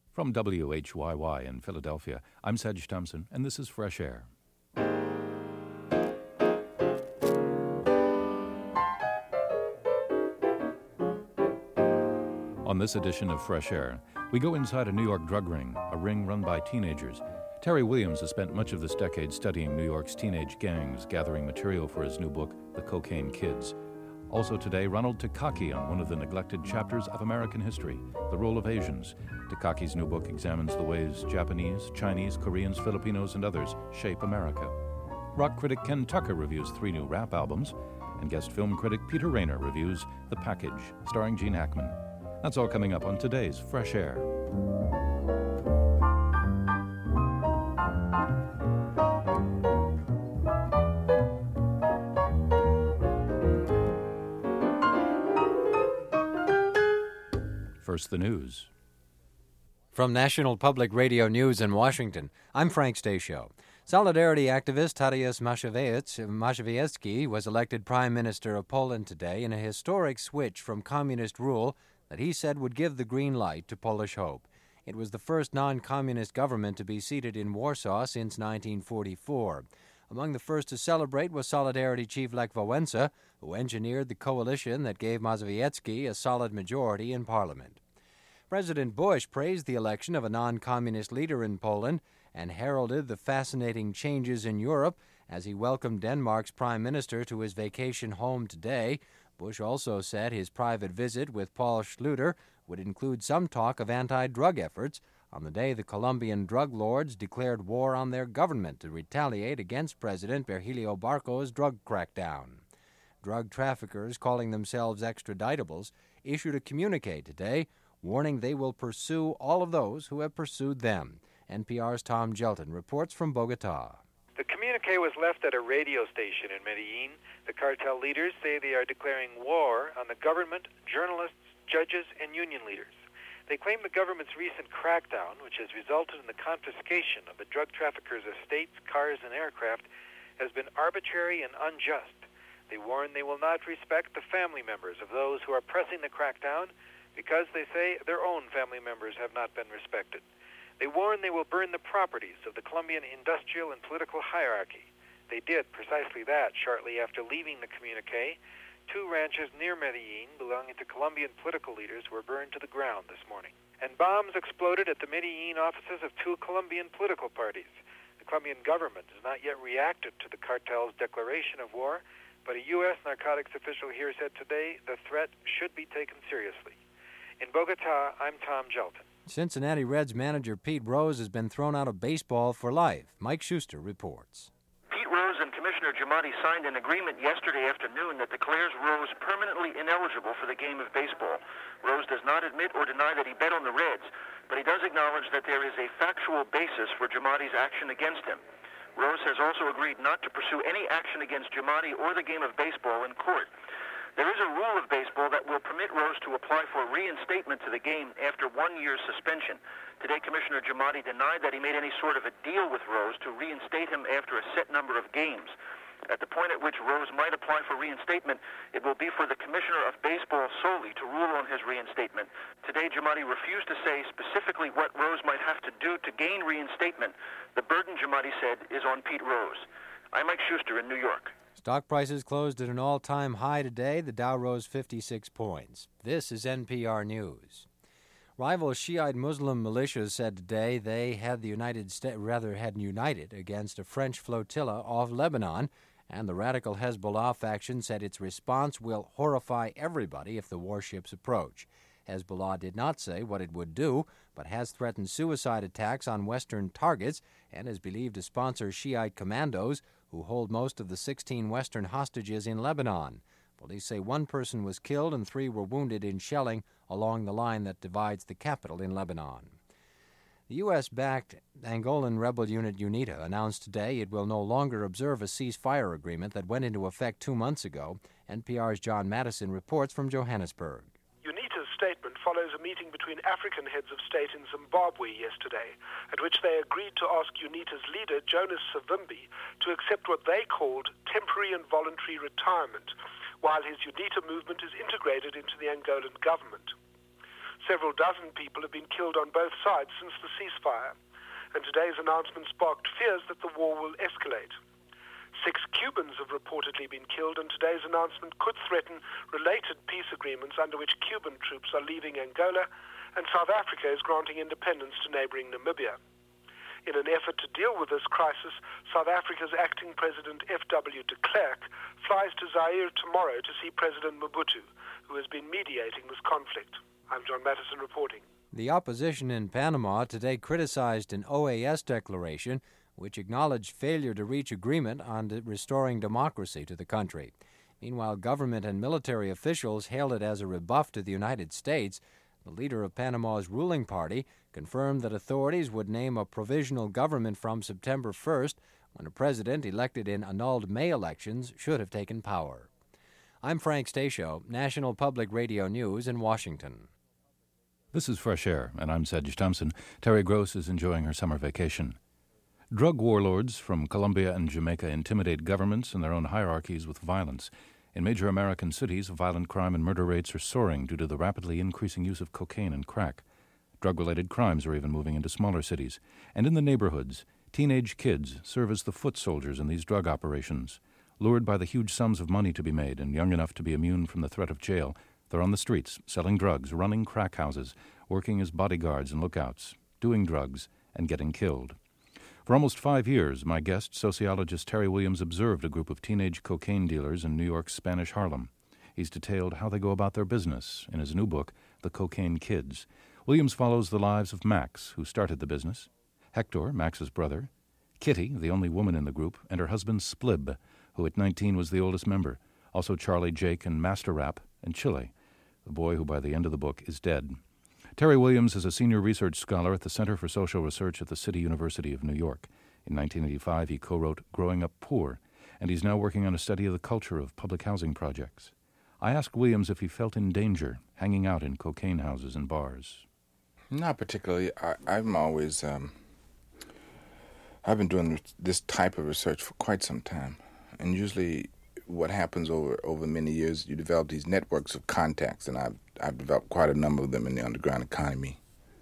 From WHYY in Philadelphia, I'm Sedge Thompson, and this is Fresh Air. On this edition of Fresh Air, we go inside a New York drug ring, a ring run by teenagers. Terry Williams has spent much of this decade studying New York's teenage gangs, gathering material for his new book, The Cocaine Kids. Also today, Ronald Takaki on one of the neglected chapters of American history, the role of Asians. Takaki's new book examines the ways Japanese, Chinese, Koreans, Filipinos, and others shape America. Rock critic Ken Tucker reviews 3 new rap albums, and guest film critic Peter Rayner reviews The Package, starring Gene Hackman. That's all coming up on today's Fresh Air. First, the news. From National Public Radio News in Washington, I'm Frank Stasio. Solidarity activist Tadeusz Mazowiecki was elected Prime Minister of Poland today in a historic switch from communist rule that he said would give the green light to Polish hope. It was the first non-communist government to be seated in Warsaw since 1944. Among the first to celebrate was Solidarity chief Lech Wałęsa, who engineered the coalition that gave Mazowiecki a solid majority in Parliament. President Bush praised the election of a non-communist leader in Poland and heralded the fascinating changes in Europe as he welcomed Denmark's prime minister to his vacation home today. Bush also said his private visit with Paul Schluter would include some talk of anti-drug efforts on the day the Colombian drug lords declared war on their government to retaliate against President Virgilio Barco's drug crackdown. Drug traffickers, calling themselves extraditables, issued a communique today warning they will pursue all of those who have pursued them. NPR's Tom Gelton reports from Bogota. The communique was left at a radio station in Medellin. The cartel leaders say they are declaring war on the government, journalists, judges, and union leaders. They claim the government's recent crackdown, which has resulted in the confiscation of the drug traffickers' estates, cars, and aircraft, has been arbitrary and unjust. They warn they will not respect the family members of those who are pressing the crackdown because they say their own family members have not been respected. They warn they will burn the properties of the Colombian industrial and political hierarchy. They did precisely that shortly after leaving the communique. 2 ranches near Medellin belonging to Colombian political leaders were burned to the ground this morning. And bombs exploded at the Medellin offices of 2 Colombian political parties. The Colombian government has not yet reacted to the cartel's declaration of war, but a U.S. narcotics official here said today the threat should be taken seriously. In Bogota, I'm Tom Gelton. Cincinnati Reds manager Pete Rose has been thrown out of baseball for life. Mike Schuster reports. Pete Rose and Commissioner Giamatti signed an agreement yesterday afternoon that declares Rose permanently ineligible for the game of baseball. Rose does not admit or deny that he bet on the Reds, but he does acknowledge that there is a factual basis for Giamatti's action against him. Rose has also agreed not to pursue any action against Giamatti or the game of baseball in court. There is a rule of baseball that will permit Rose to apply for reinstatement to the game after 1 year's suspension. Today, Commissioner Giamatti denied that he made any sort of a deal with Rose to reinstate him after a set number of games. At the point at which Rose might apply for reinstatement, it will be for the Commissioner of Baseball solely to rule on his reinstatement. Today, Giamatti refused to say specifically what Rose might have to do to gain reinstatement. The burden, Giamatti said, is on Pete Rose. I'm Mike Schuster in New York. Stock prices closed at an all-time high today. The Dow rose 56 points. This is NPR News. Rival Shiite Muslim militias said today they had united against a French flotilla off Lebanon, and the radical Hezbollah faction said its response will horrify everybody if the warships approach. Hezbollah did not say what it would do, but has threatened suicide attacks on Western targets and is believed to sponsor Shiite commandos who hold most of the 16 Western hostages in Lebanon. Police say 1 person was killed and 3 were wounded in shelling along the line that divides the capital in Lebanon. The U.S.-backed Angolan rebel unit UNITA announced today it will no longer observe a ceasefire agreement that went into effect 2 months ago. NPR's John Madison reports from Johannesburg. UNITA's statement follows a meeting between African heads of state in Zimbabwe yesterday, at which they agreed to ask UNITA's leader, Jonas Savimbi, to accept what they called temporary and voluntary retirement, while his UNITA movement is integrated into the Angolan government. Several dozen people have been killed on both sides since the ceasefire, and today's announcement sparked fears that the war will escalate. 6 Cubans have reportedly been killed, and today's announcement could threaten related peace agreements under which Cuban troops are leaving Angola, and South Africa is granting independence to neighboring Namibia. In an effort to deal with this crisis, South Africa's acting President F.W. de Klerk flies to Zaire tomorrow to see President Mobutu, who has been mediating this conflict. I'm John Mattison reporting. The opposition in Panama today criticized an OAS declaration which acknowledged failure to reach agreement on restoring democracy to the country. Meanwhile, government and military officials hailed it as a rebuff to the United States. The leader of Panama's ruling party confirmed that authorities would name a provisional government from September 1st, when a president elected in annulled May elections should have taken power. I'm Frank Stasio, National Public Radio News in Washington. This is Fresh Air, and I'm Sedge Thompson. Terry Gross is enjoying her summer vacation. Drug warlords from Colombia and Jamaica intimidate governments and their own hierarchies with violence. In major American cities, violent crime and murder rates are soaring due to the rapidly increasing use of cocaine and crack. Drug-related crimes are even moving into smaller cities. And in the neighborhoods, teenage kids serve as the foot soldiers in these drug operations. Lured by the huge sums of money to be made and young enough to be immune from the threat of jail, they're on the streets, selling drugs, running crack houses, working as bodyguards and lookouts, doing drugs, and getting killed. For almost 5 years, my guest, sociologist Terry Williams, observed a group of teenage cocaine dealers in New York's Spanish Harlem. He's detailed how they go about their business in his new book, The Cocaine Kids. Williams follows the lives of Max, who started the business, Hector, Max's brother, Kitty, the only woman in the group, and her husband Splib, who at 19 was the oldest member, also Charlie, Jake, and Master Rap, and Chile, the boy who by the end of the book is dead. Terry Williams is a senior research scholar at the Center for Social Research at the City University of New York. In 1985, he co-wrote Growing Up Poor, and he's now working on a study of the culture of public housing projects. I asked Williams if he felt in danger hanging out in cocaine houses and bars. Not particularly. I'm always, I've been doing this type of research for quite some time, and usually what happens over many years, you develop these networks of contacts, and I've developed quite a number of them in the underground economy.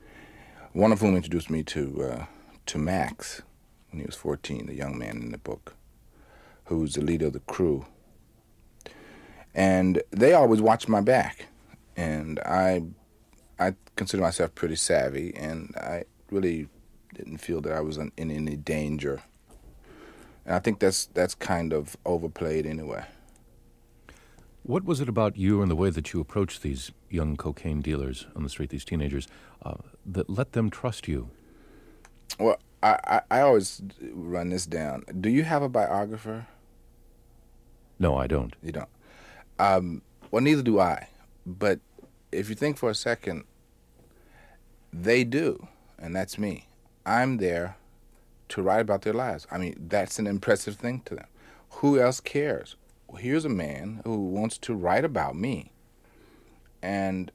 One of whom introduced me to Max when he was 14, the young man in the book, who's the leader of the crew. And they always watched my back, and I consider myself pretty savvy, and I really didn't feel that I was in any danger. And I think that's kind of overplayed anyway. What was it about you and the way that you approached these young cocaine dealers on the street, these teenagers, that let them trust you? Well, I always run this down. Do you have a biographer? No, I don't. You don't? Well, neither do I. But if you think for a second, they do, and that's me. I'm there to write about their lives. I mean, that's an impressive thing to them. Who else cares? Well, here's a man who wants to write about me. And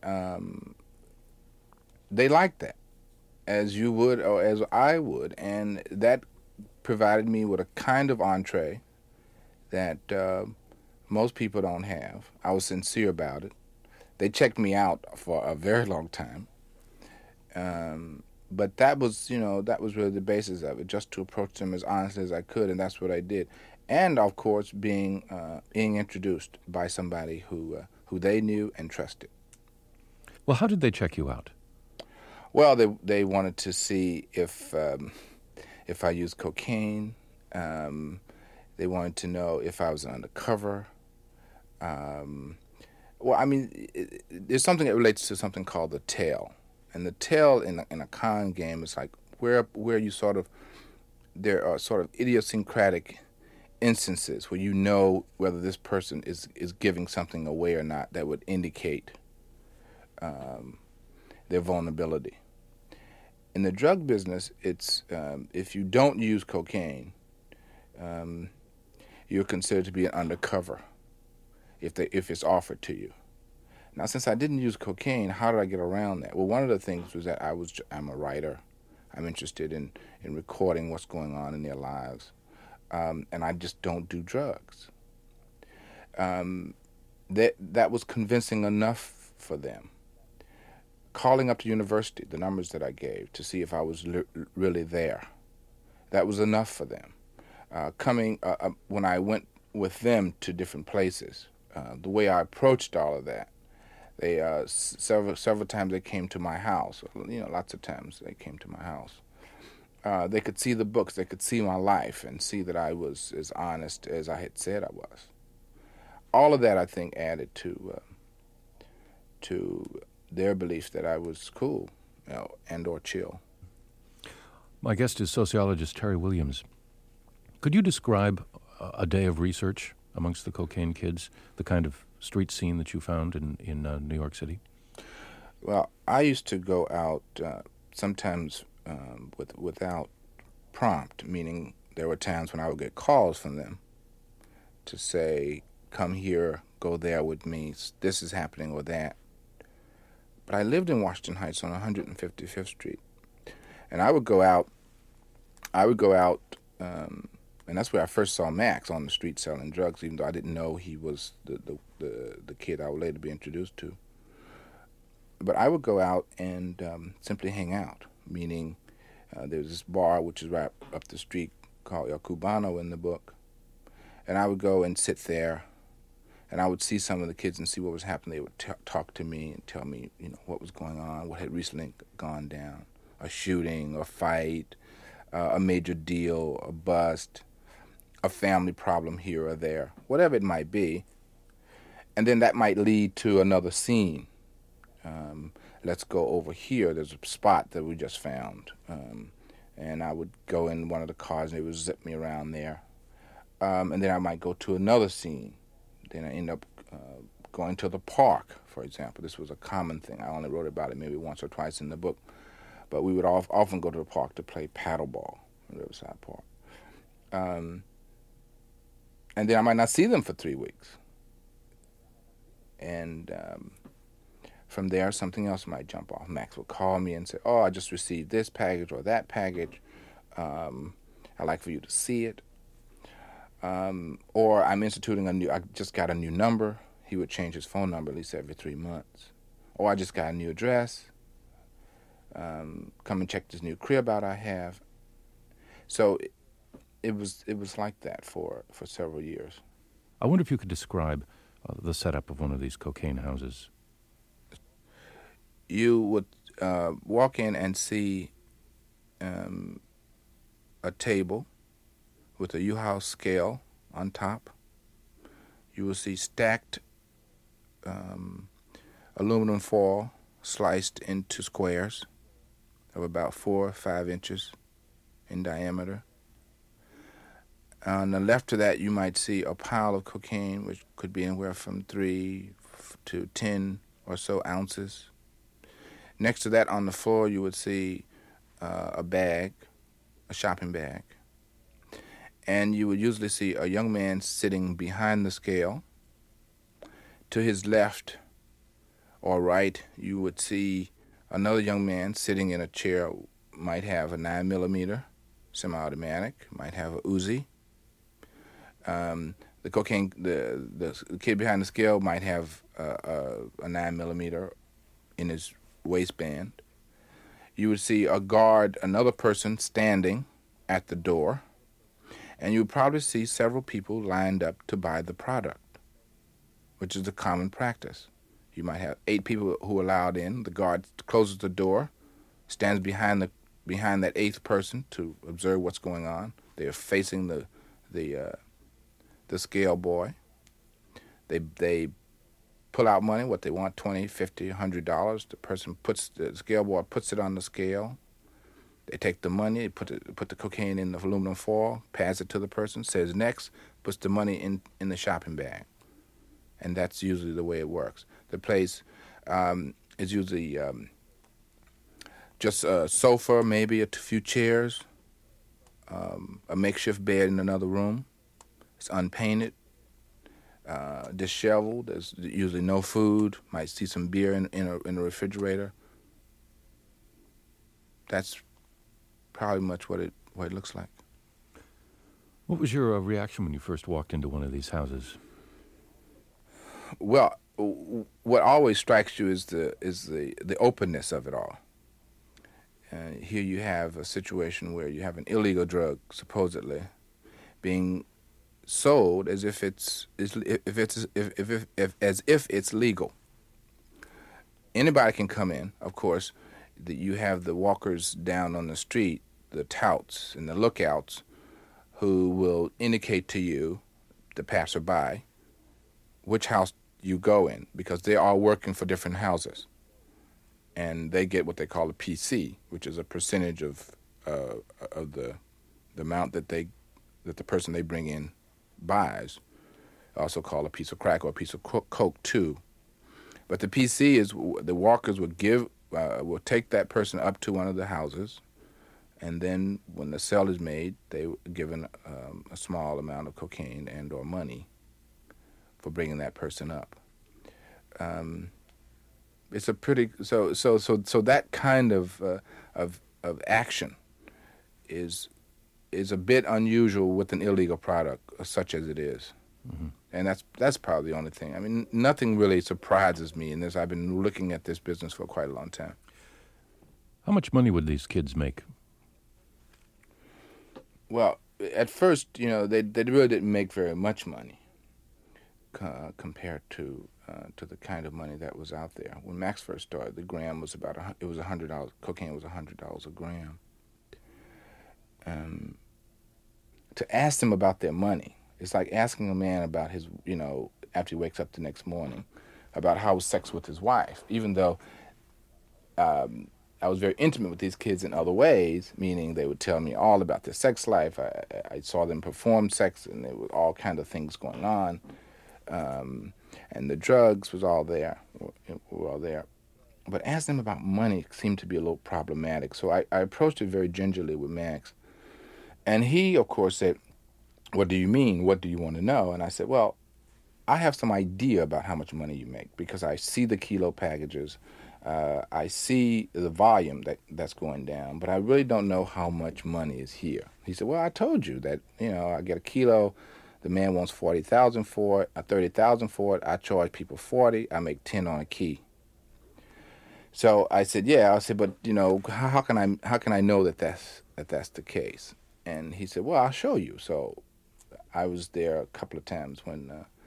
they like that, as you would or as I would. And that provided me with a kind of entree that most people don't have. I was sincere about it. They checked me out for a very long time. But that was really the basis of it, just to approach them as honestly as I could, and that's what I did. And, of course, being introduced by somebody who they knew and trusted. Well, how did they check you out? Well, they wanted to see if I used cocaine. They wanted to know if I was undercover. Well, I mean, there's something that relates to something called the tail. And the tail in a con game is like where you there are sort of idiosyncratic instances where you know whether this person is giving something away or not that would indicate their vulnerability. In the drug business, it's if you don't use cocaine, you're considered to be an undercover if it's offered to you. Now, since I didn't use cocaine, how did I get around that? Well, one of the things was that I'm a writer. I'm interested in recording what's going on in their lives. And I just don't do drugs. That was convincing enough for them. calling up the university, the numbers that I gave, to see if I was really there. That was enough for them. When I went with them to different places, the way I approached all of that, they several times they came to my house. Lots of times they came to my house. They could see the books, they could see my life, and see that I was as honest as I had said I was. All of that, I think, added to their belief that I was cool, and or chill. My guest is sociologist Terry Williams. Could you describe a day of research amongst the cocaine kids, the kind of street scene that you found in New York City? Well, I used to go out sometimes without prompt, meaning there were times when I would get calls from them to say, come here, go there with me, this is happening or that. But I lived in Washington Heights on 155th Street, and I would go out, and that's where I first saw Max on the street selling drugs, even though I didn't know he was the kid I would later be introduced to. But I would go out and simply hang out, meaning there's this bar which is right up the street called El Cubano in the book, and I would go and sit there, and I would see some of the kids and see what was happening. They would talk to me and tell me, what was going on, what had recently gone down, a shooting, a fight, a major deal, a bust, a family problem here or there, whatever it might be. And then that might lead to another scene. Let's go over here. There's a spot that we just found. And I would go in one of the cars and they would zip me around there. And then I might go to another scene. Then I end up going to the park, for example. This was a common thing. I only wrote about it maybe once or twice in the book. But we would often go to the park to play paddleball in Riverside Park. And then I might not see them for 3 weeks. And from there, something else might jump off. Max would call me and say, I just received this package or that package. I'd like for you to see it. Or I'm instituting I just got a new number. He would change his phone number at least every 3 months. Or I just got a new address. Come and check this new crib out I have. So it was like that for several years. I wonder if you could describe the setup of one of these cocaine houses. You would walk in and see a table with a U-House scale on top. You will see stacked aluminum foil sliced into squares of about 4 or 5 inches in diameter. On the left of that, you might see a pile of cocaine, which could be anywhere from 3 to 10 or so ounces. Next to that, on the floor, you would see a bag, a shopping bag. And you would usually see a young man sitting behind the scale. To his left or right, you would see another young man sitting in a chair, might have a 9mm semi-automatic, might have a Uzi. The kid behind the scale might have a 9mm in his waistband. You would see a guard, another person standing at the door, and you would probably see several people lined up to buy the product, which is a common practice. You might have 8 people who are allowed in. The guard closes the door, stands behind that 8th person to observe what's going on. They are facing the scale boy. They pull out money, what they want, $20, $50, $100. The scale boy puts it on the scale. They take the money, put the cocaine in the aluminum foil, pass it to the person, says next, puts the money in the shopping bag. And that's usually the way it works. The place is usually just a sofa, maybe a few chairs, a makeshift bed in another room. It's unpainted, disheveled. There's usually no food. Might see some beer in a refrigerator. That's probably much what it looks like. What was your reaction when you first walked into one of these houses? Well, what always strikes you is the openness of it all. Here you have a situation where you have an illegal drug supposedly being sold as if it's legal. Anybody can come in, of course. You have the walkers down on the street, the touts and the lookouts, who will indicate to you, the passerby, which house you go in, because they are working for different houses, and they get what they call a PC, which is a percentage of the amount that the person they bring in buys, also called a piece of crack or a piece of coke too. But the PC is the walkers will take that person up to one of the houses, and then when the sale is made, they were given a small amount of cocaine and or money for bringing that person up. It's a pretty so that kind of action is a bit unusual with an illegal product such as it is. Mm-hmm. And that's probably the only thing. I mean, nothing really surprises me in this. I've been looking at this business for quite a long time. How much money would these kids make? Well, at first, they really didn't make very much money compared to the kind of money that was out there. When Max first started, the gram was $100. Cocaine was $100 a gram. To ask them about their money, it's like asking a man about his, after he wakes up the next morning, about how was sex with his wife, even though I was very intimate with these kids in other ways, meaning they would tell me all about their sex life. I saw them perform sex, and there were all kinds of things going on. And the drugs were all there. But asking them about money seemed to be a little problematic. So I approached it very gingerly with Max. And he, of course, said, "What do you mean? What do you want to know?" And I said, "Well, I have some idea about how much money you make because I see the kilo packages. I see the volume that's going down, but I really don't know how much money is here." He said, "Well, I told you that, I get a kilo. The man wants $40,000 for it, $30,000 for it. I charge people $40. I make $10 on a key." So I said, "Yeah." I said, "But how can I know that that's the case?" And he said, "Well, I'll show you." So I was there a couple of times when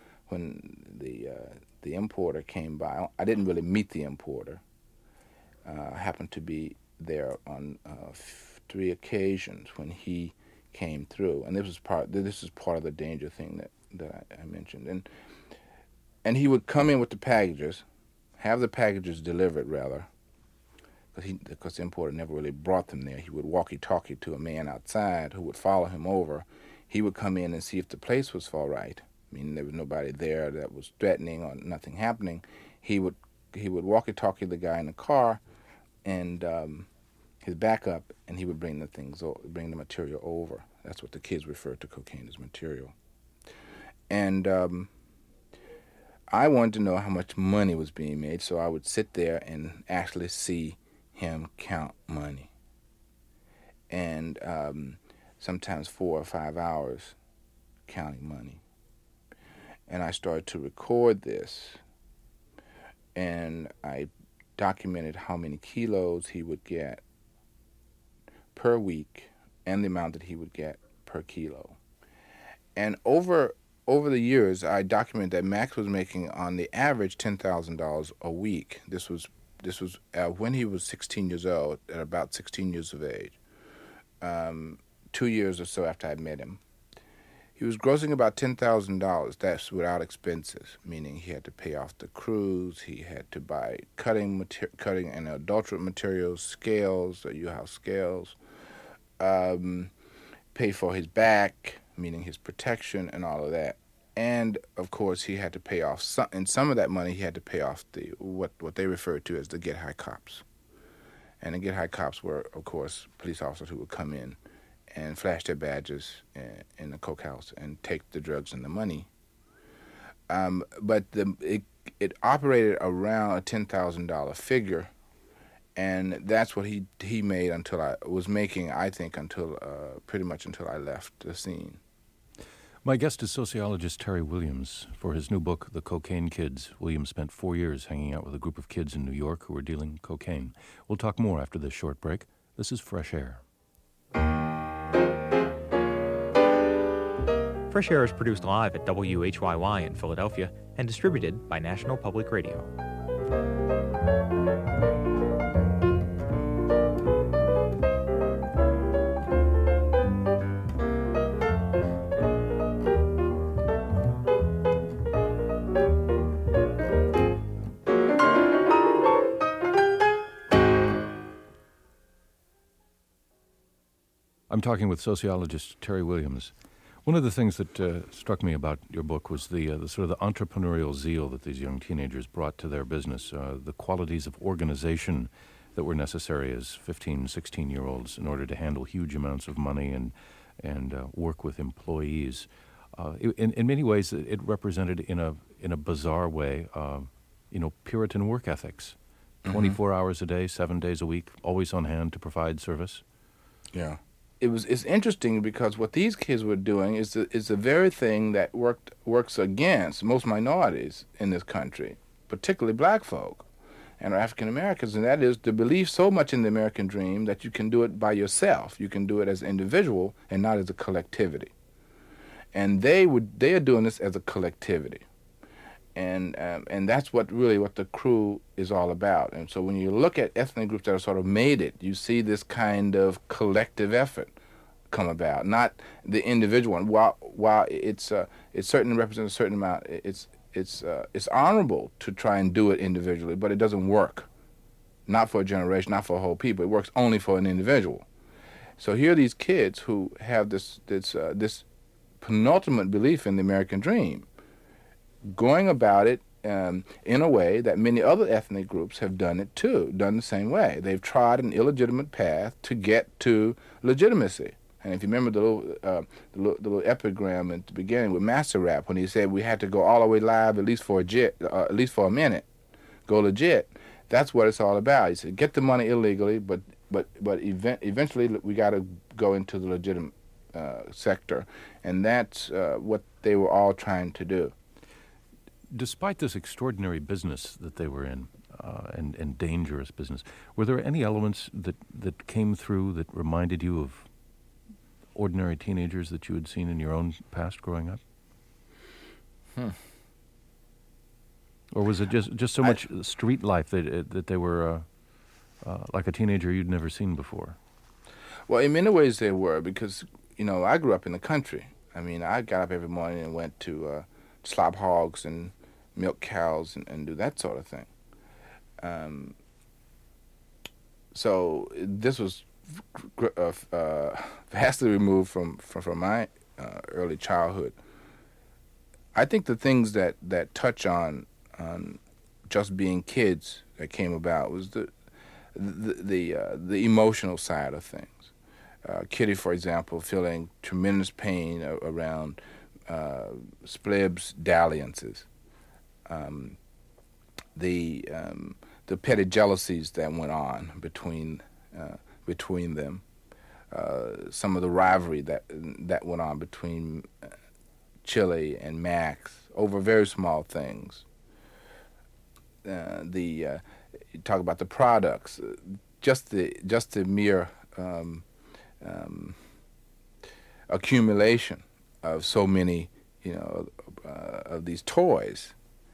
the importer came by. I didn't really meet the importer. I happened to be there on 3 occasions when he came through, and this is part of the danger thing that I mentioned. And he would come in with the packages, have the packages delivered rather, because the importer never really brought them there. He would walkie-talkie to a man outside who would follow him over. He would come in and see if the place was all right. I mean, there was nobody there that was threatening or nothing happening. He would walkie-talkie the guy in the car and his backup, and he would bring the material over. That's what the kids refer to cocaine as material. And I wanted to know how much money was being made, so I would sit there and actually see him count money. And sometimes 4 or 5 hours counting money. And I started to record this, and I documented how many kilos he would get per week and the amount that he would get per kilo. And over the years, I documented that Max was making, on the average, $10,000 a week. This was when he was 16 years old, at about 16 years of age, 2 years or so after I met him. He was grossing about $10,000. That's without expenses, meaning he had to pay off the crews, he had to buy cutting and adulterant materials, scales, U-House scales, pay for his back, meaning his protection and all of that. And, of course, he had to pay off some of that money he had to pay off what they referred to as the get-high cops. And the get-high cops were, of course, police officers who would come in and flash their badges in the coke house and take the drugs and the money. But it operated around a $10,000 figure, and that's what he made until I was making, I think, until pretty much until I left the scene. My guest is sociologist Terry Williams. For his new book, The Cocaine Kids, Williams spent 4 years hanging out with a group of kids in New York who were dealing cocaine. We'll talk more after this short break. This is Fresh Air. Fresh Air is produced live at WHYY in Philadelphia and distributed by National Public Radio. I'm talking with sociologist Terry Williams. One of the things that struck me about your book was the sort of the entrepreneurial zeal that these young teenagers brought to their business, the qualities of organization that were necessary as 15, 16-year-olds in order to handle huge amounts of money and work with employees. In many ways, it represented in a bizarre way, Puritan work ethics. 24 hours a day, 7 days a week, always on hand to provide service. Yeah. It's interesting because what these kids were doing is the very thing that works against most minorities in this country, particularly black folk and African Americans, and that is the belief so much in the American dream that you can do it by yourself. You can do it as an individual and not as a collectivity. And they are doing this as a collectivity. And that's what the crew is all about. And so when you look at ethnic groups that are sort of made it, you see this kind of collective effort come about, not the individual one. While it certainly represents a certain amount, it's honorable to try and do it individually, but it doesn't work. Not for a generation, not for a whole people. It works only for an individual. So here are these kids who have this penultimate belief in the American dream, going about it in a way that many other ethnic groups have done it too, done the same way. They've trod an illegitimate path to get to legitimacy. And if you remember the little epigram at the beginning with Master Rap, when he said we had to go all the way live at least for a minute, go legit, that's what it's all about. He said get the money illegally, but eventually we got to go into the legitimate sector, and that's what they were all trying to do. Despite this extraordinary business that they were in, and dangerous business, were there any elements that came through that reminded you of ordinary teenagers that you had seen in your own past growing up? Or was it just so much street life that they were like a teenager you'd never seen before? Well, in many ways they were, because, I grew up in the country. I mean, I got up every morning and went to slop hogs and milk cows and do that sort of thing. So this was vastly removed from my early childhood. I think the things that touch on just being kids that came about was the emotional side of things. Kitty, for example, feeling tremendous pain around Splib's dalliances, the petty jealousies that went on between them, some of the rivalry that went on between Chili and Max over very small things. You talk about the products, just the mere accumulation of so many, of these toys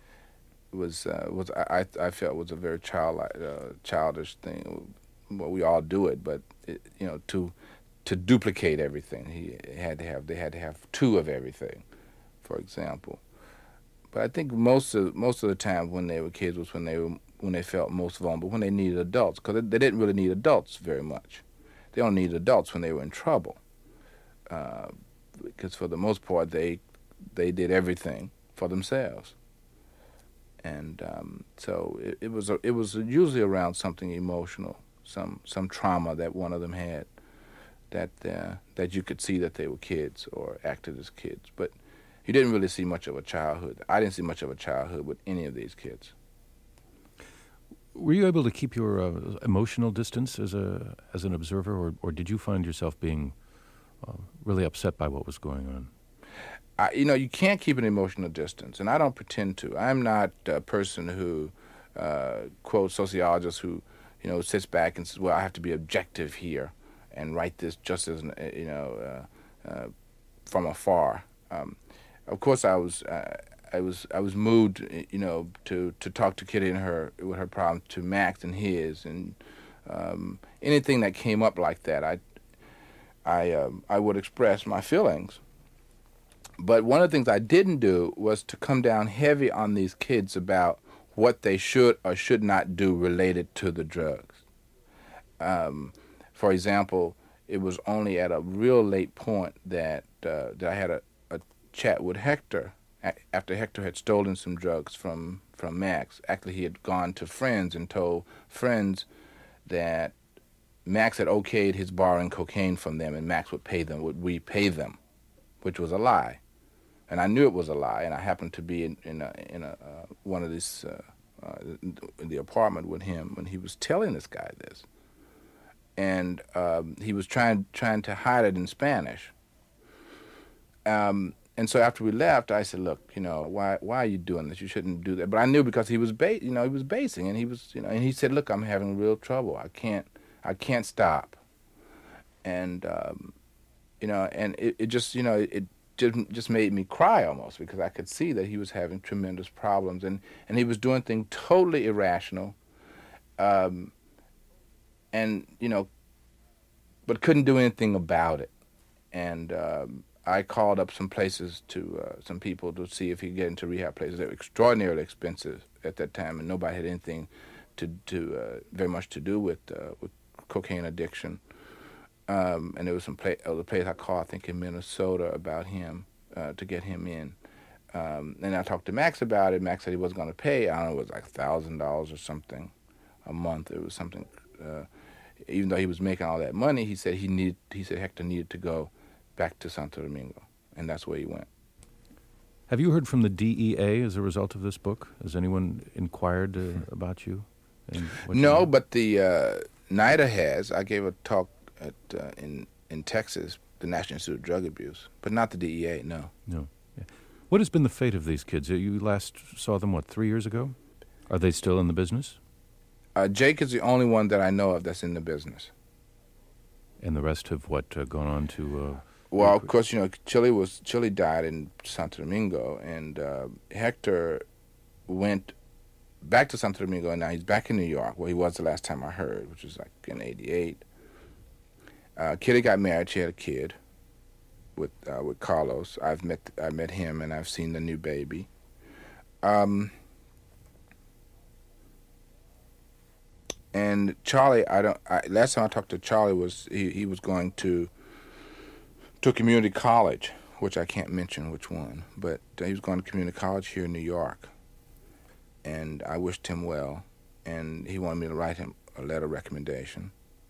I felt was a very childish thing. Well, we all do it, but to duplicate everything, they had to have two of everything, for example. But I think most of the time when they were kids was when they felt most vulnerable, when they needed adults, because they didn't really need adults very much. They only needed adults when they were in trouble, because for the most part they did everything for themselves, and so it was usually around something emotional, some trauma that one of them had, that you could see that they were kids or acted as kids, but you didn't really see much of a childhood. I didn't see much of a childhood with any of these kids. Were you able to keep your emotional distance as an observer, or did you find yourself being really upset by what was going on? You can't keep an emotional distance, and I don't pretend to. I'm not a person who quotes sociologists who, sits back and says, well, I have to be objective here and write this just as, from afar. Of course, I was moved, to talk to Kitty and with her problems to Max and his, and anything that came up like that, I would express my feelings. But one of the things I didn't do was to come down heavy on these kids about what they should or should not do related to the drugs. For example, it was only at a real late point that I had a chat with Hector after Hector had stolen some drugs from Max. Actually, he had gone to friends and told friends that Max had okayed his borrowing cocaine from them, and Max would repay them, which was a lie. And I knew it was a lie, and I happened to be in one of these in the apartment with him when he was telling this guy this, and he was trying to hide it in Spanish. And so after we left, I said, "Look, why are you doing this? You shouldn't do that." But I knew because he was he was basing, and he was, and he said, "Look, I'm having real trouble. I can't stop." And and it just it just made me cry almost, because I could see that he was having tremendous problems, and he was doing things totally irrational, and but couldn't do anything about it. And I called up some places some people to see if he could get into rehab places. They were extraordinarily expensive at that time, and nobody had anything to very much to do with cocaine addiction. And there was a place I called, I think in Minnesota, about him to get him in. And I talked to Max about it. Max said he wasn't going to pay. I don't know, it was like $1,000 or something a month. It was something. Even though he was making all that money, he said Hector needed to go back to Santo Domingo, and that's where he went. Have you heard from the DEA as a result of this book? Has anyone inquired about you? No, but the NIDA has. I gave a talk in Texas, the National Institute of Drug Abuse, but not the DEA, no. No. Yeah. What has been the fate of these kids? You last saw them, 3 years ago? Are they still in the business? Jake is the only one that I know of that's in the business. And the rest have gone on to... Well, of course, Chile died in Santo Domingo, and Hector went back to Santo Domingo, and now he's back in New York, where he was the last time I heard, which was like in '88. Kitty got married. She had a kid with Carlos. I met him, and I've seen the new baby. And Charlie, last time I talked to Charlie was he was going to community college, which I can't mention which one, but he was going to community college here in New York. And I wished him well, and he wanted me to write him a letter of recommendation.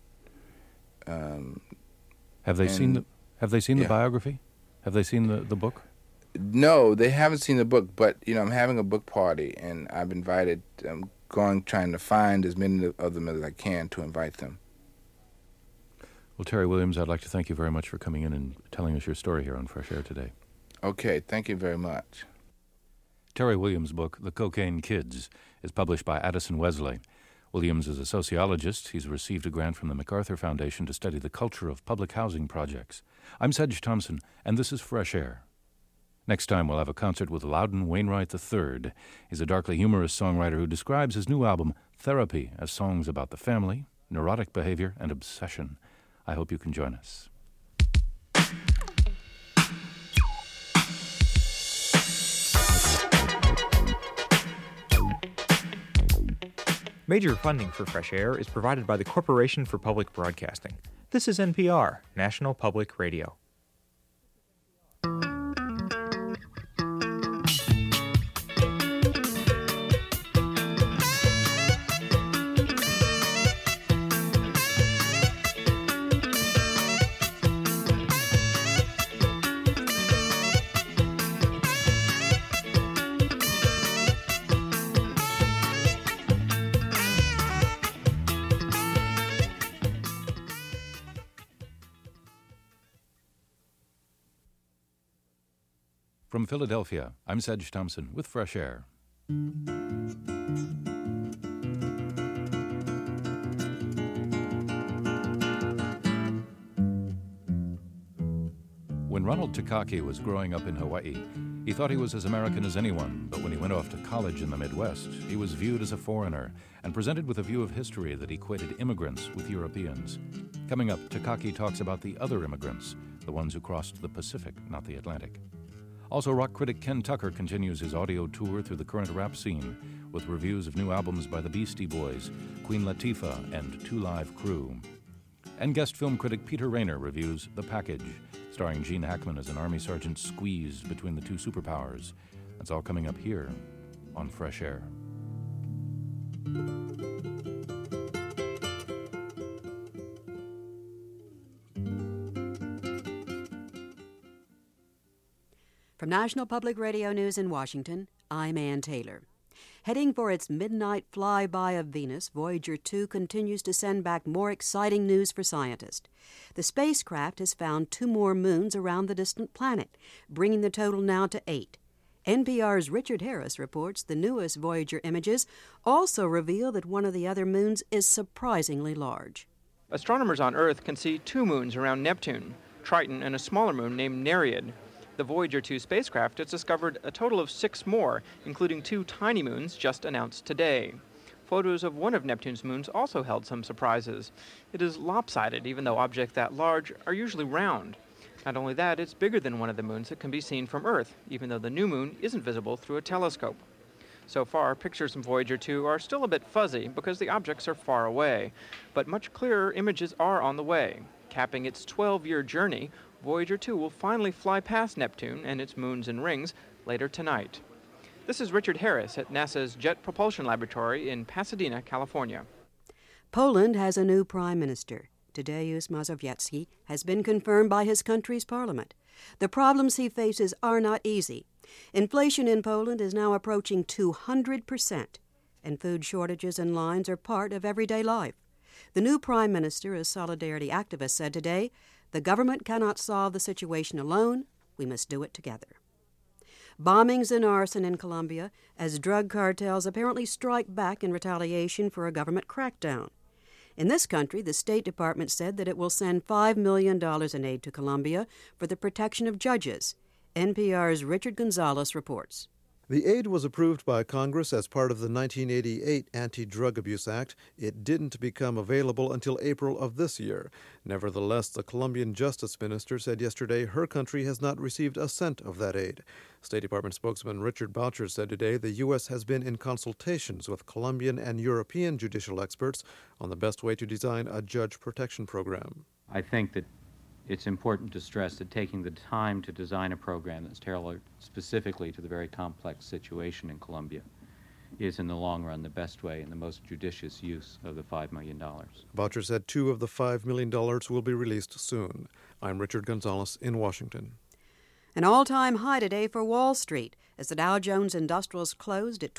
Have they seen the biography? Have they seen the book? No, they haven't seen the book, but I'm having a book party, and I've invited. I'm trying to find as many of them as I can to invite them. Well, Terry Williams, I'd like to thank you very much for coming in and telling us your story here on Fresh Air today. Okay, thank you very much. Terry Williams' book, The Cocaine Kids, is published by Addison Wesley. Williams is a sociologist. He's received a grant from the MacArthur Foundation to study the culture of public housing projects. I'm Sedge Thompson, and this is Fresh Air. Next time, we'll have a concert with Loudon Wainwright III. He's a darkly humorous songwriter who describes his new album, Therapy, as songs about the family, neurotic behavior, and obsession. I hope you can join us. Major funding for Fresh Air is provided by the Corporation for Public Broadcasting. This is NPR, National Public Radio. From Philadelphia, I'm Sedge Thompson with Fresh Air. When Ronald Takaki was growing up in Hawaii, he thought he was as American as anyone, but when he went off to college in the Midwest, he was viewed as a foreigner and presented with a view of history that equated immigrants with Europeans. Coming up, Takaki talks about the other immigrants, the ones who crossed the Pacific, not the Atlantic. Also, rock critic Ken Tucker continues his audio tour through the current rap scene with reviews of new albums by the Beastie Boys, Queen Latifah, and Two Live Crew. And guest film critic Peter Rayner reviews The Package, starring Gene Hackman as an Army sergeant squeezed between the two superpowers. That's all coming up here on Fresh Air. From National Public Radio News in Washington, I'm Ann Taylor. Heading for its midnight flyby of Venus, Voyager 2 continues to send back more exciting news for scientists. The spacecraft has found 2 more moons around the distant planet, bringing the total now to 8. NPR's Richard Harris reports the newest Voyager images also reveal that one of the other moons is surprisingly large. Astronomers on Earth can see 2 moons around Neptune, Triton, and a smaller moon named Nereid. The Voyager 2 spacecraft has discovered a total of 6 more, including 2 tiny moons just announced today. Photos of one of Neptune's moons also held some surprises. It is lopsided, even though objects that large are usually round. Not only that, it's bigger than one of the moons that can be seen from Earth, even though the new moon isn't visible through a telescope. So far, pictures from Voyager 2 are still a bit fuzzy because the objects are far away, but much clearer images are on the way. Capping its 12-year journey, Voyager 2 will finally fly past Neptune and its moons and rings later tonight. This is Richard Harris at NASA's Jet Propulsion Laboratory in Pasadena, California. Poland has a new prime minister. Tadeusz Mazowiecki has been confirmed by his country's parliament. The problems he faces are not easy. Inflation in Poland is now approaching 200%, and food shortages and lines are part of everyday life. The new prime minister, a Solidarity activist, said today, "The government cannot solve the situation alone. We must do it together." Bombings and arson in Colombia as drug cartels apparently strike back in retaliation for a government crackdown. In this country, the State Department said that it will send $5 million in aid to Colombia for the protection of judges. NPR's Richard Gonzalez reports. The aid was approved by Congress as part of the 1988 Anti-Drug Abuse Act. It didn't become available until April of this year. Nevertheless, the Colombian Justice Minister said yesterday her country has not received a cent of that aid. State Department spokesman Richard Boucher said today the U.S. has been in consultations with Colombian and European judicial experts on the best way to design a judge protection program. I think that it's important to stress that taking the time to design a program that's tailored specifically to the very complex situation in Colombia is, in the long run, the best way and the most judicious use of the $5 million. Boucher said 2 of the $5 million will be released soon. I'm Richard Gonzalez in Washington. An all-time high today for Wall Street as the Dow Jones Industrials closed at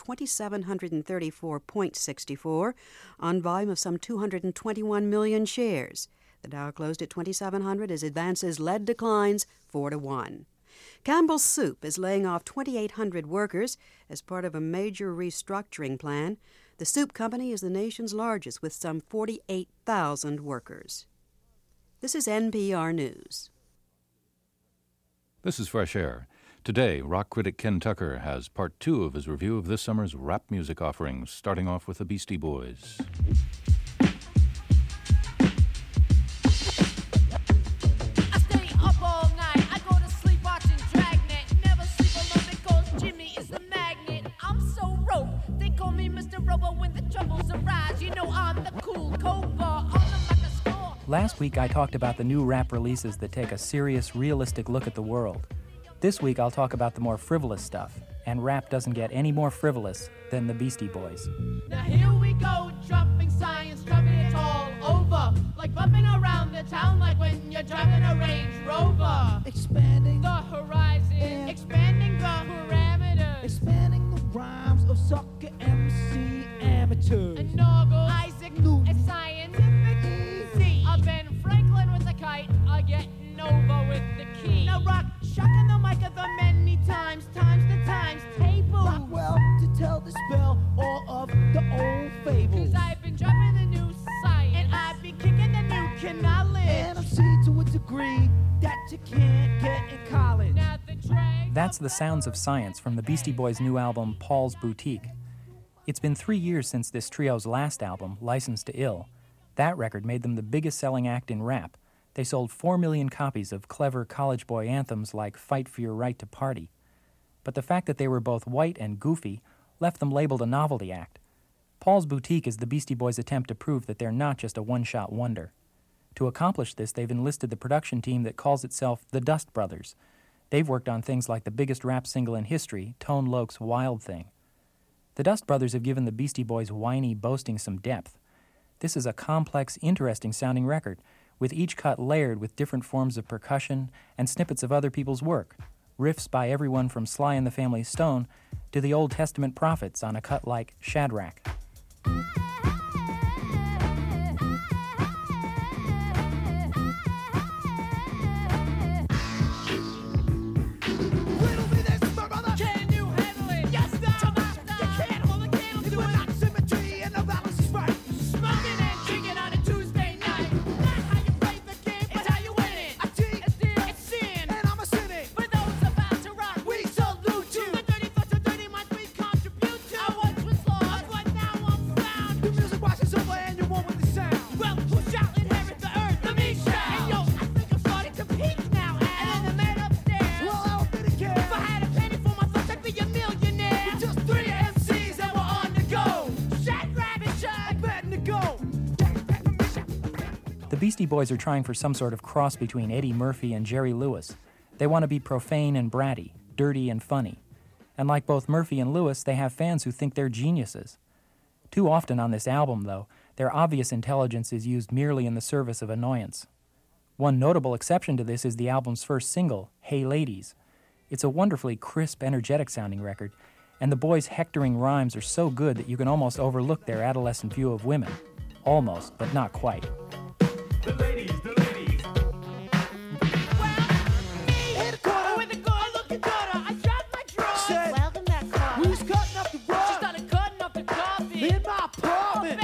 2,734.64 on volume of some 221 million shares. The Dow closed at 2,700 as advances led declines 4-1. Campbell's Soup is laying off 2,800 workers as part of a major restructuring plan. The soup company is the nation's largest with some 48,000 workers. This is NPR News. This is Fresh Air. Today, rock critic Ken Tucker has part 2 of his review of this summer's rap music offerings, starting off with the Beastie Boys. Last week I talked about the new rap releases that take a serious, realistic look at the world. This week I'll talk about the more frivolous stuff, and rap doesn't get any more frivolous than the Beastie Boys. Now here we go, dropping science, dropping it all over, like bumping around the town like when you're driving a Range Rover. Expanding the horizon, expanding the parameters, expanding the rhymes of sucker MC amateurs. And Noggle, Isaac Newton, and scientific easy. Ben Franklin with the kite, getting over with the key. Now rock, shocking the mic of the many times. degree that you can't get in college. That's the sounds of science from the Beastie Boys' new album, Paul's Boutique. It's been 3 years since this trio's last album, Licensed to Ill. That record made them the biggest-selling act in rap. They sold 4 million copies of clever college boy anthems like Fight for Your Right to Party. But the fact that they were both white and goofy left them labeled a novelty act. Paul's Boutique is the Beastie Boys' attempt to prove that they're not just a one-shot wonder. To accomplish this, they've enlisted the production team that calls itself the Dust Brothers. They've worked on things like the biggest rap single in history, Tone Loc's Wild Thing. The Dust Brothers have given the Beastie Boys' whiny boasting some depth. This is a complex, interesting-sounding record, with each cut layered with different forms of percussion and snippets of other people's work, riffs by everyone from Sly and the Family Stone to the Old Testament prophets on a cut like Shadrach. The Beastie Boys are trying for some sort of cross between Eddie Murphy and Jerry Lewis. They want to be profane and bratty, dirty and funny. And like both Murphy and Lewis, they have fans who think they're geniuses. Too often on this album, though, their obvious intelligence is used merely in the service of annoyance. One notable exception to this is the album's first single, Hey Ladies. It's a wonderfully crisp, energetic-sounding record, and the boys' hectoring rhymes are so good that you can almost overlook their adolescent view of women. Almost, but not quite. The ladies. Well, the quarter with the girl, look at daughter. I dropped my drawers. Welcome that car. We was cutting up the rug. She started cutting up the coffee. In my apartment.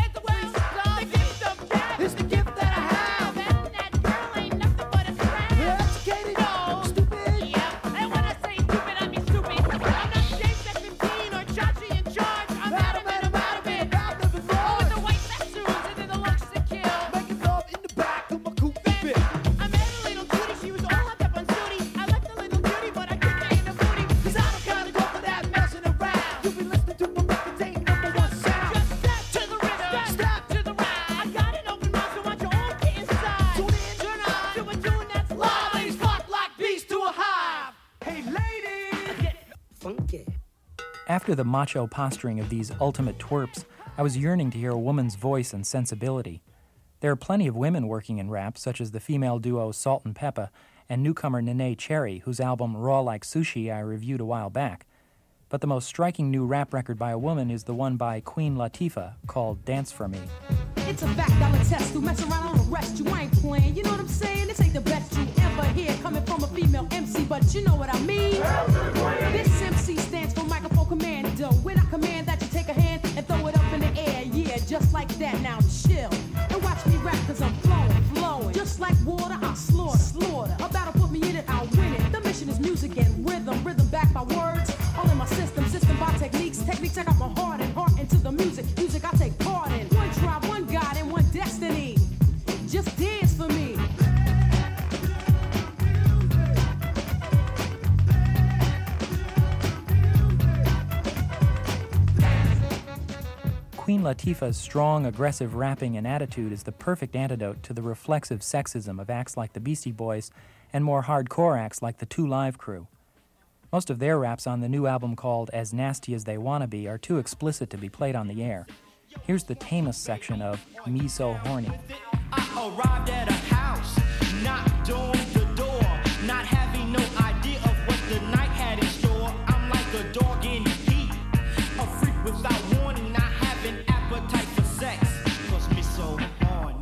It's the gift that I have. That girl ain't nothing but a crap. Educated. No. Stupid. Yeah. And when I say stupid, I mean stupid. I'm not James at 15 or Chachi in charge. I'm out of it. Oh, with the white tattoos and then the looks to kill. Making love in the back of my coupe fit. I met a little cutie. She was all hopped up on duty. I liked the little cutie, but I couldn't get in the booty. Cause I don't kinda go for that messing around. You be listening to my records, ain't number one sound. Just step to the rhythm. Step to the rhyme. I got an open mouth, so want you all get inside. Tune in, turn on to a tune that's live. Ladies flock like bees to a hive. Hey ladies, get funky. After the macho posturing of these ultimate twerps, I was yearning to hear a woman's voice and sensibility. There are plenty of women working in rap, such as the female duo Salt and Peppa and newcomer Nene Cherry, whose album Raw Like Sushi I reviewed a while back. But the most striking new rap record by a woman is the one by Queen Latifah called Dance For Me. It's a fact I'll attest to. Mess around, I'll arrest you. I ain't playing. You know what I'm saying? This ain't the best you ever hear coming from a female MC, but you know what I mean. This MC stands for Microphone Commando. When I command that you take a hand and throw it up in the air, yeah, just like that. Now chill and watch me rap, cause I'm flowing. Just like water, I'll slaughter. A battle put me in it, I'll win it. The mission is music and rhythm backed by words. All in my system by techniques I got my heart into the music I take part in. One tribe, one God, and one destiny. Just dance for me. Queen Latifah's strong, aggressive rapping and attitude is the perfect antidote to the reflexive sexism of acts like the Beastie Boys and more hardcore acts like the Two Live Crew. Most of their raps on the new album called As Nasty As They Wanna Be are too explicit to be played on the air. Here's the tamest section of Me So Horny. I arrived at a house, knocked on the door, not having no idea of what the night had in store. I'm like a dog in heat, a freak without warning, not having appetite for sex. Cause me so horny.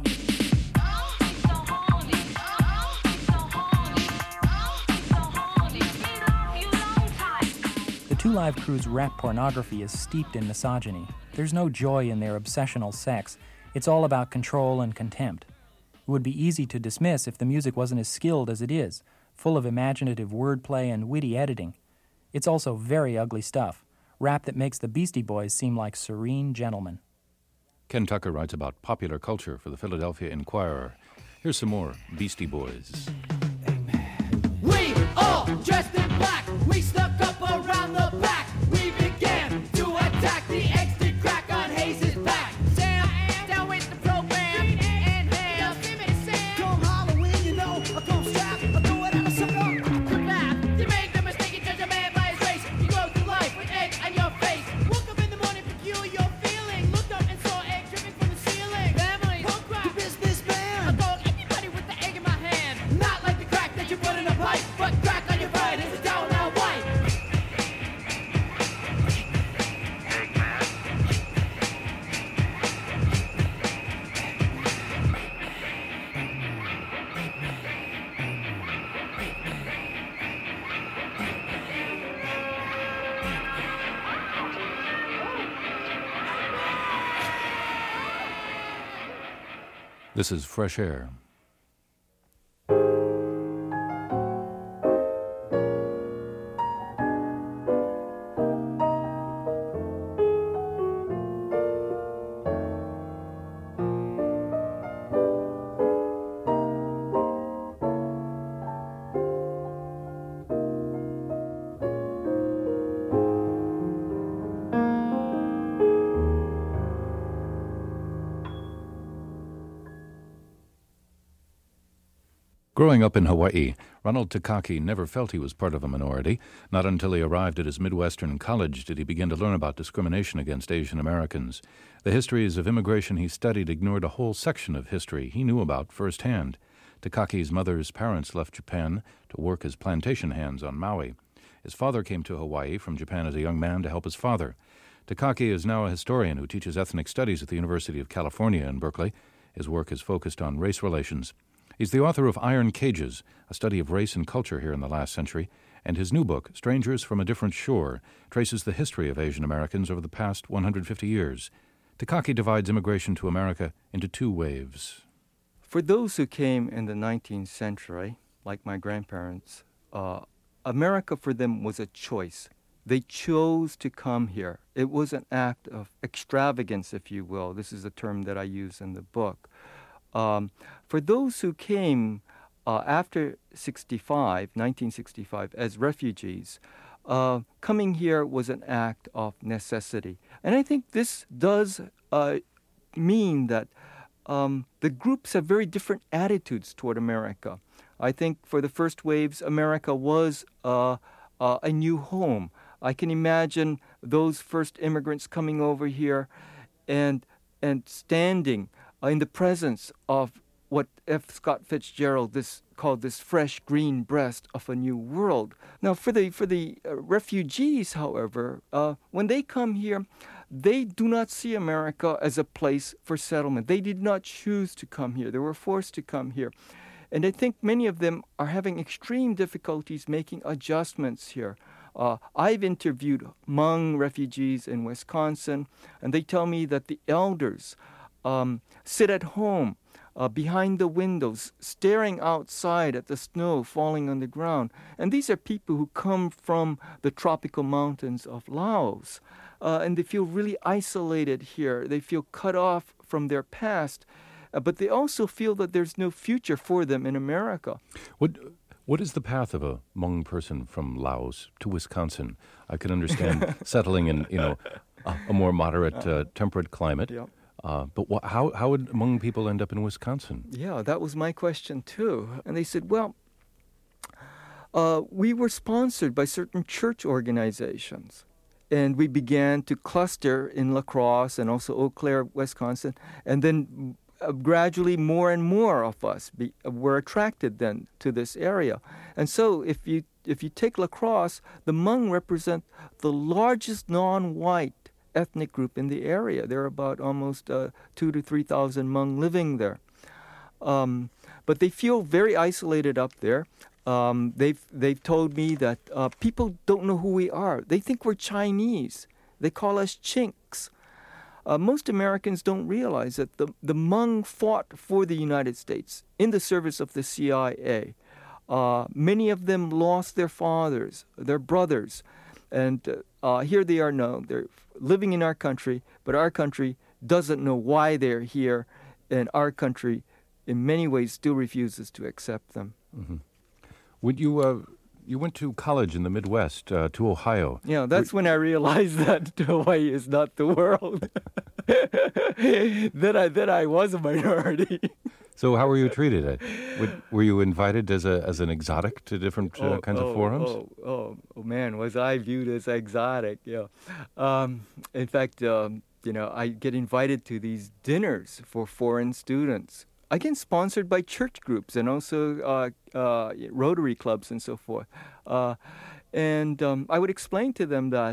The Two Live Crew's rap pornography is steeped in misogyny. There's no joy in their obsessional sex. It's all about control and contempt. It would be easy to dismiss if the music wasn't as skilled as it is, full of imaginative wordplay and witty editing. It's also very ugly stuff, rap that makes the Beastie Boys seem like serene gentlemen. Ken Tucker writes about popular culture for the Philadelphia Inquirer. Here's some more Beastie Boys. We all dressed in black. We snuck up around the back. We began to attack the extra crack on Hayes' back. Sam, down with the program. And Hale, come Halloween, you know, I come strap, I throw it at a sucker. You laugh, you make the mistake, you judge a man by his race. You go through life with egg on your face. Woke up in the morning, peculiar feeling. Looked up and saw egg dripping from the ceiling. Family, punk rock, the businessman. I called everybody with the egg in my hand. Not like the crack that you put in a pipe, but crack on your right is down now white. This is Fresh Air. Growing up in Hawaii, Ronald Takaki never felt he was part of a minority. Not until he arrived at his Midwestern college did he begin to learn about discrimination against Asian Americans. The histories of immigration he studied ignored a whole section of history he knew about firsthand. Takaki's mother's parents left Japan to work as plantation hands on Maui. His father came to Hawaii from Japan as a young man to help his father. Takaki is now a historian who teaches ethnic studies at the University of California in Berkeley. His work is focused on race relations. He's the author of Iron Cages, a study of race and culture here in the last century, and his new book, Strangers from a Different Shore, traces the history of Asian Americans over the past 150 years. Takaki divides immigration to America into two waves. For those who came in the 19th century, like my grandparents, America for them was a choice. They chose to come here. It was an act of extravagance, if you will. This is a term that I use in the book. For those who came after 1965, as refugees, coming here was an act of necessity. And I think this does mean that the groups have very different attitudes toward America. I think for the first waves, America was a new home. I can imagine those first immigrants coming over here and standing in the presence of what F. Scott Fitzgerald called this fresh green breast of a new world. Now, for the refugees, however, when they come here, they do not see America as a place for settlement. They did not choose to come here. They were forced to come here. And I think many of them are having extreme difficulties making adjustments here. I've interviewed Hmong refugees in Wisconsin, and they tell me that the elders sit at home behind the windows, staring outside at the snow falling on the ground. And these are people who come from the tropical mountains of Laos. And they feel really isolated here. They feel cut off from their past. But they also feel that there's no future for them in America. What is the path of a Hmong person from Laos to Wisconsin? I can understand settling in, a more moderate, temperate climate. Yeah. But how would Hmong people end up in Wisconsin? Yeah, that was my question too. And they said, well, we were sponsored by certain church organizations. And we began to cluster in La Crosse and also Eau Claire, Wisconsin. And then gradually more and more of us were attracted then to this area. And so if you take La Crosse, the Hmong represent the largest non-white ethnic group in the area. There are about almost 2,000 to 3,000 Hmong living there. But they feel very isolated up there. They've told me that people don't know who we are. They think we're Chinese. They call us Chinks. most Americans don't realize that the Hmong fought for the United States in the service of the CIA. Many of them lost their fathers, their brothers, and here they are now. They're living in our country, but our country doesn't know why they're here, and our country, in many ways, still refuses to accept them. Mm-hmm. Would you went to college in the Midwest, to Ohio. Yeah, that's when I realized that Hawaii is not the world. Then I was a minority. So how were you treated? Were you invited as an exotic to different kinds of forums? Oh, man, was I viewed as exotic? Yeah. In fact, I get invited to these dinners for foreign students. Again, sponsored by church groups and also Rotary clubs and so forth. And I would explain to them that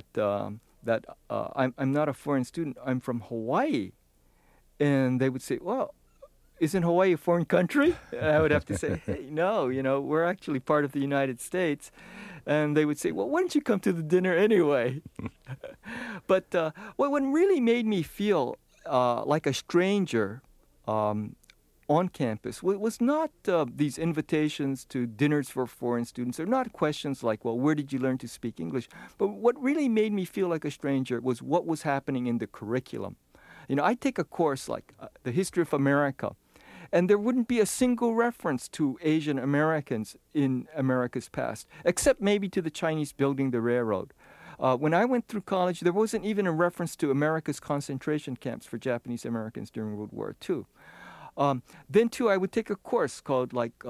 I'm not a foreign student. I'm from Hawaii. And they would say, well, isn't Hawaii a foreign country? And I would have to say, hey, no, we're actually part of the United States. And they would say, well, why don't you come to the dinner anyway? But what really made me feel like a stranger on campus was not these invitations to dinners for foreign students. They're not questions like, well, where did you learn to speak English? But what really made me feel like a stranger was what was happening in the curriculum. I take a course like the history of America, and there wouldn't be a single reference to Asian Americans in America's past, except maybe to the Chinese building the railroad. When I went through college, there wasn't even a reference to America's concentration camps for Japanese Americans during World War II. Then, too, I would take a course called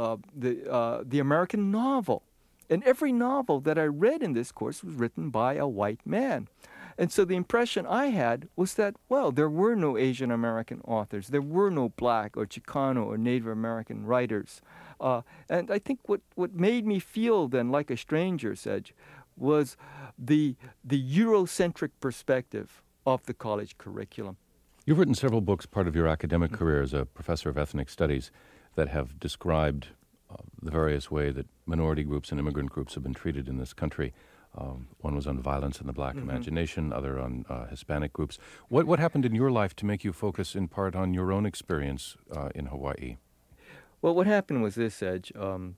the American novel. And every novel that I read in this course was written by a white man. And so the impression I had was that, well, there were no Asian American authors. There were no black or Chicano or Native American writers. And I think what made me feel then like a stranger, Sedge, was the Eurocentric perspective of the college curriculum. You've written several books, part of your academic career as a professor of ethnic studies, that have described the various way that minority groups and immigrant groups have been treated in this country. One was on violence in the black imagination, other on Hispanic groups. What happened in your life to make you focus in part on your own experience in Hawaii? Well, what happened was this, Edge.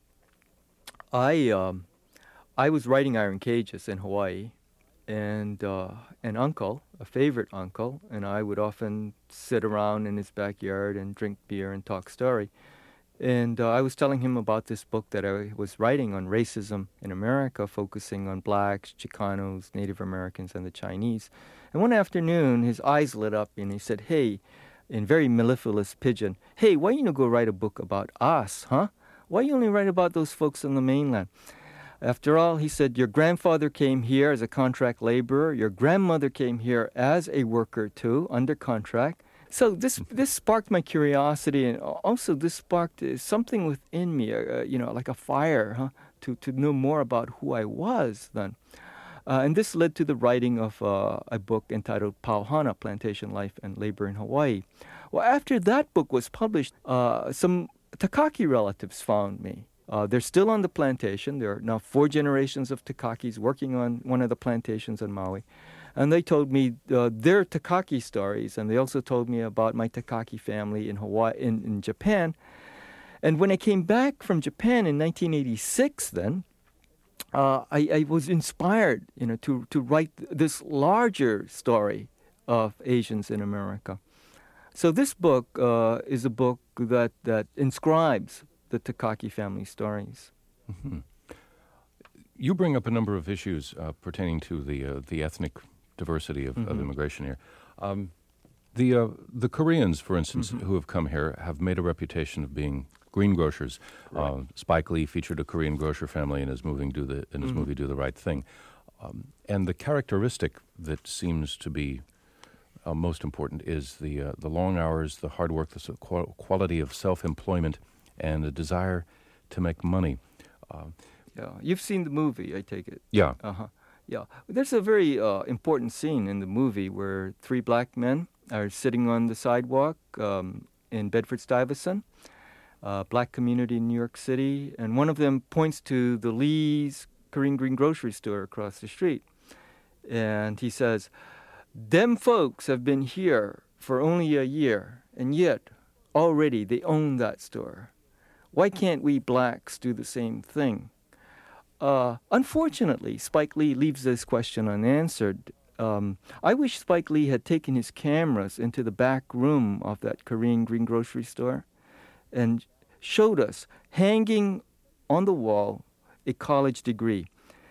I was writing Iron Cages in Hawaii, and an uncle, a favorite uncle, and I would often sit around in his backyard and drink beer and talk story. And I was telling him about this book that I was writing on racism in America, focusing on blacks, Chicanos, Native Americans, and the Chinese. And one afternoon, his eyes lit up, and he said, hey, in very mellifluous pidgin, hey, why you not go write a book about us, huh? Why you only write about those folks on the mainland? After all, he said, your grandfather came here as a contract laborer. Your grandmother came here as a worker, too, under contract. So this sparked my curiosity, and also this sparked something within me, like a fire, to know more about who I was then. And this led to the writing of a book entitled Pauhana, Plantation Life and Labor in Hawaii. Well, after that book was published, some Takaki relatives found me. They're still on the plantation. There are now 4 generations of Takakis working on one of the plantations on Maui. And they told me their Takaki stories, and they also told me about my Takaki family in Hawaii, in Japan. And when I came back from Japan in 1986 then, I was inspired, to write this larger story of Asians in America. So this book is a book that inscribes the Takaki family stories. Mm-hmm. You bring up a number of issues pertaining to the ethnic diversity of immigration here. The Koreans, for instance, who have come here, have made a reputation of being greengrocers. Right. Spike Lee featured a Korean grocer family in his movie Do the Right Thing. And the characteristic that seems to be most important is the long hours, the hard work, the quality of self-employment, and the desire to make money. Yeah, you've seen the movie, I take it. Yeah. Yeah, there's a very important scene in the movie where 3 black men are sitting on the sidewalk in Bedford-Stuyvesant, black community in New York City, and one of them points to the Lee's Korean Green grocery store across the street. And he says, Them folks have been here for only a year, and yet already they own that store. Why can't we blacks do the same thing? Unfortunately, Spike Lee leaves this question unanswered. I wish Spike Lee had taken his cameras into the back room of that Korean greengrocery store and showed us, hanging on the wall, a college degree.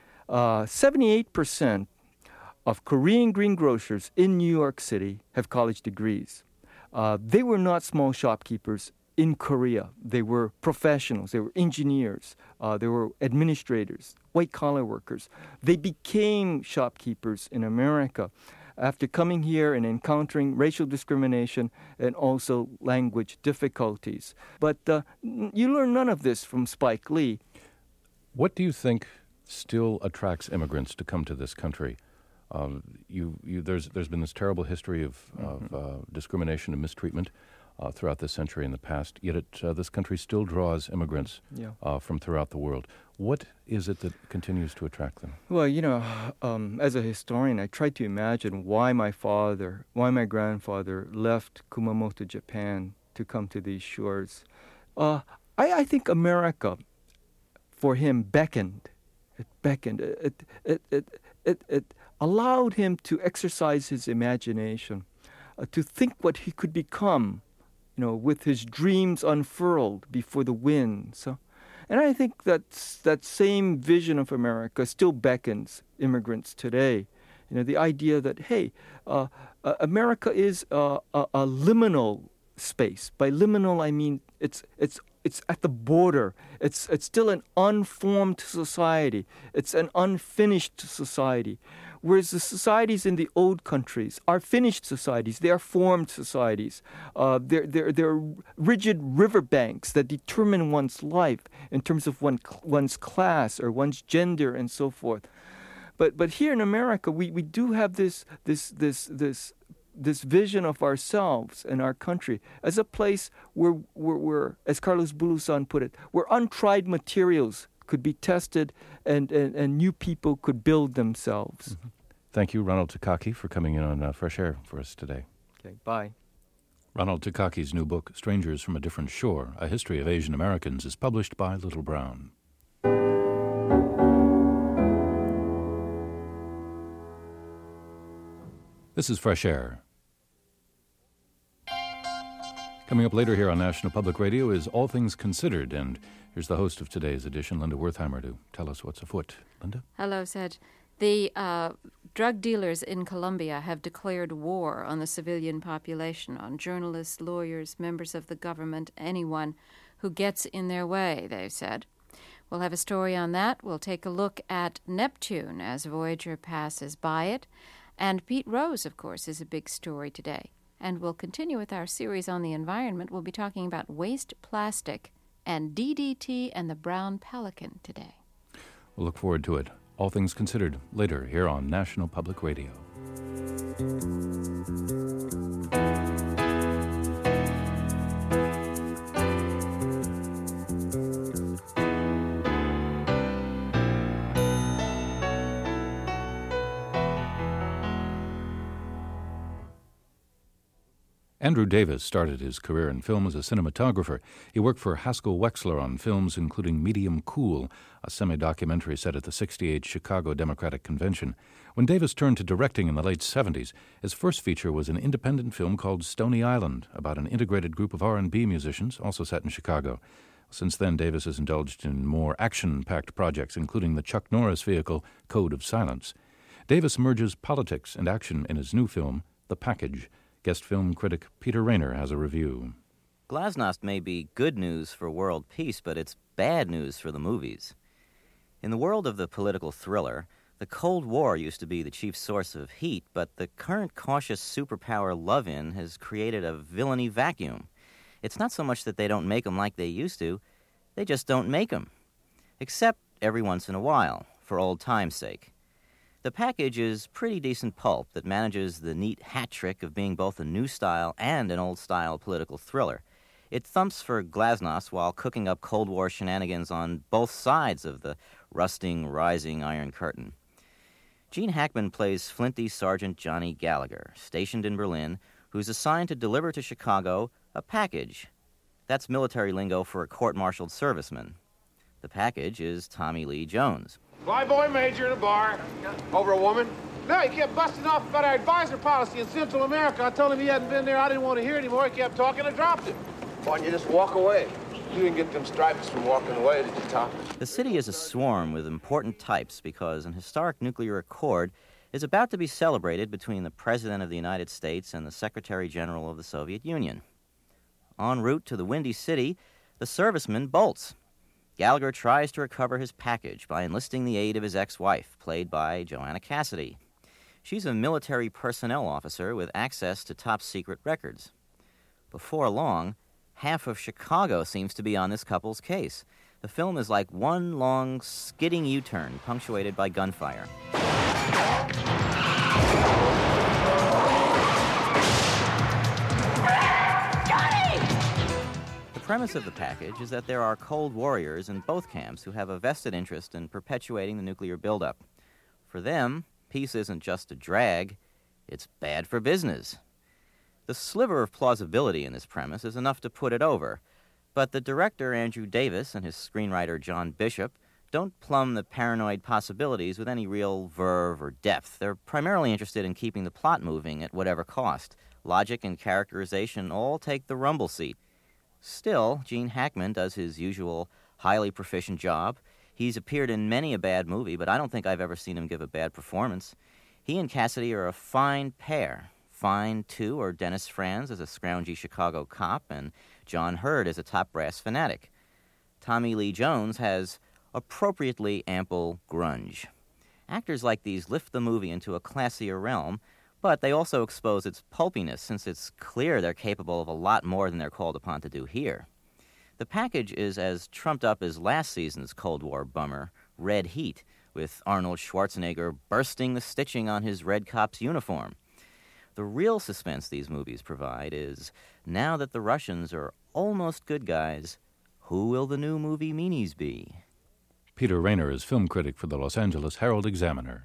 78% of Korean greengrocers in New York City have college degrees. They were not small shopkeepers in Korea. They were professionals. They were engineers. They were administrators, white-collar workers. They became shopkeepers in America after coming here and encountering racial discrimination and also language difficulties. But you learn none of this from Spike Lee. What do you think still attracts immigrants to come to this country? There's been this terrible history of discrimination and mistreatment throughout this century and the past, yet this country still draws immigrants from throughout the world. What is it that continues to attract them? Well, as a historian, I tried to imagine why my grandfather left Kumamoto, Japan to come to these shores. I think America, for him, beckoned. It beckoned. It allowed him to exercise his imagination, to think what he could become, with his dreams unfurled before the wind. And I think that same vision of America still beckons immigrants today. The idea that, hey, America is a liminal space. By liminal, I mean it's at the border. It's still an unformed society. It's an unfinished society. Whereas the societies in the old countries are finished societies. They are formed societies. They're rigid riverbanks that determine one's life in terms of one's class or one's gender and so forth. But here in America, we do have this vision of ourselves and our country as a place where, as Carlos Bulusan put it, where untried materials could be tested and new people could build themselves. Mm-hmm. Thank you, Ronald Takaki, for coming in on Fresh Air for us today. Okay, bye. Ronald Takaki's new book, Strangers from a Different Shore, A History of Asian Americans, is published by Little Brown. This is Fresh Air. Coming up later here on National Public Radio is All Things Considered, and here's the host of today's edition, Linda Wertheimer, to tell us what's afoot. Linda? Hello, Sid. The drug dealers in Colombia have declared war on the civilian population, on journalists, lawyers, members of the government, anyone who gets in their way, they've said. We'll have a story on that. We'll take a look at Neptune as Voyager passes by it. And Pete Rose, of course, is a big story today. And we'll continue with our series on the environment. We'll be talking about waste plastic and DDT and the brown pelican today. We'll look forward to it. All Things Considered, later here on National Public Radio. Andrew Davis started his career in film as a cinematographer. He worked for Haskell Wexler on films including Medium Cool, a semi-documentary set at the 68 Chicago Democratic Convention. When Davis turned to directing in the late 70s, his first feature was an independent film called Stony Island, about an integrated group of R&B musicians, also set in Chicago. Since then, Davis has indulged in more action-packed projects, including the Chuck Norris vehicle Code of Silence. Davis merges politics and action in his new film, The Package. Guest film critic Peter Rayner has a review. Glasnost may be good news for world peace, but it's bad news for the movies. In the world of the political thriller, the Cold War used to be the chief source of heat, but the current cautious superpower love-in has created a villainy vacuum. It's not so much that they don't make them like they used to, they just don't make them. Except every once in a while, for old time's sake. The Package is pretty decent pulp that manages the neat hat trick of being both a new style and an old style political thriller. It thumps for glasnost while cooking up Cold War shenanigans on both sides of the rusting, rising Iron Curtain. Gene Hackman plays Flinty Sergeant Johnny Gallagher, stationed in Berlin, who's assigned to deliver to Chicago a package. That's military lingo for a court-martialed serviceman. The package is Tommy Lee Jones. Flyboy major in a bar. Over a woman? No, he kept busting off about our advisor policy in Central America. I told him he hadn't been there. I didn't want to hear anymore. He kept talking. I dropped him. Why don't you just walk away? You didn't get them stripes from walking away, did you, Tom? The city is a swarm with important types because an historic nuclear accord is about to be celebrated between the President of the United States and the Secretary General of the Soviet Union. En route to the Windy City, the serviceman bolts. Gallagher tries to recover his package by enlisting the aid of his ex-wife, played by Joanna Cassidy. She's a military personnel officer with access to top-secret records. Before long, half of Chicago seems to be on this couple's case. The film is like one long, skidding U-turn punctuated by gunfire. The premise of the package is that there are Cold Warriors in both camps who have a vested interest in perpetuating the nuclear buildup. For them, peace isn't just a drag, it's bad for business. The sliver of plausibility in this premise is enough to put it over, but the director Andrew Davis and his screenwriter John Bishop don't plumb the paranoid possibilities with any real verve or depth. They're primarily interested in keeping the plot moving at whatever cost. Logic and characterization all take the rumble seat. Still, Gene Hackman does his usual highly proficient job. He's appeared in many a bad movie, but I don't think I've ever seen him give a bad performance. He and Cassidy are a fine pair. Fine, too, are Dennis Franz as a scroungy Chicago cop and John Hurd as a top brass fanatic. Tommy Lee Jones has appropriately ample grunge. Actors like these lift the movie into a classier realm, but they also expose its pulpiness, since it's clear they're capable of a lot more than they're called upon to do here. The package is as trumped up as last season's Cold War bummer, Red Heat, with Arnold Schwarzenegger bursting the stitching on his Red Cop's uniform. The real suspense these movies provide is, now that the Russians are almost good guys, who will the new movie meanies be? Peter Rayner is film critic for the Los Angeles Herald-Examiner.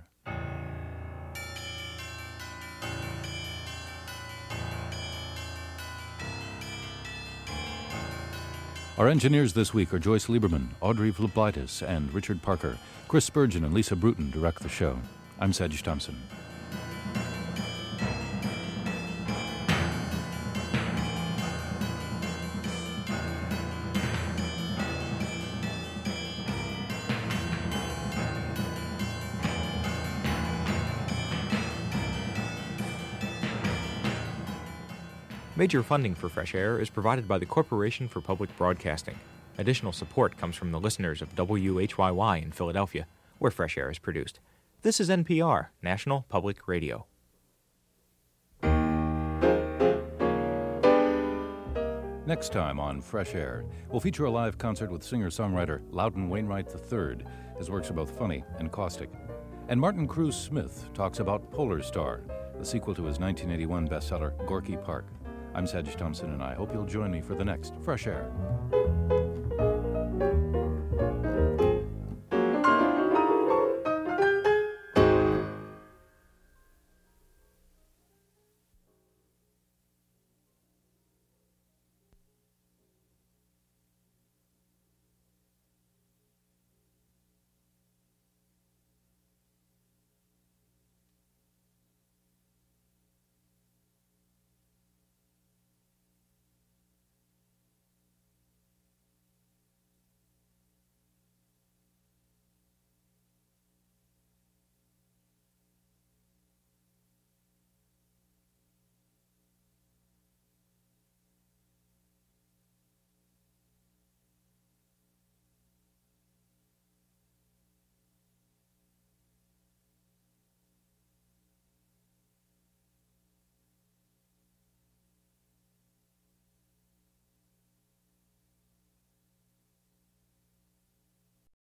Our engineers this week are Joyce Lieberman, Audrey Vlublitis, and Richard Parker. Chris Spurgeon and Lisa Bruton direct the show. I'm Sedge Thompson. Major funding for Fresh Air is provided by the Corporation for Public Broadcasting. Additional support comes from the listeners of WHYY in Philadelphia, where Fresh Air is produced. This is NPR, National Public Radio. Next time on Fresh Air, we'll feature a live concert with singer-songwriter Loudon Wainwright III. His works are both funny and caustic. And Martin Cruz Smith talks about Polar Star, the sequel to his 1981 bestseller, Gorky Park. I'm Sedge Thompson, and I hope you'll join me for the next Fresh Air.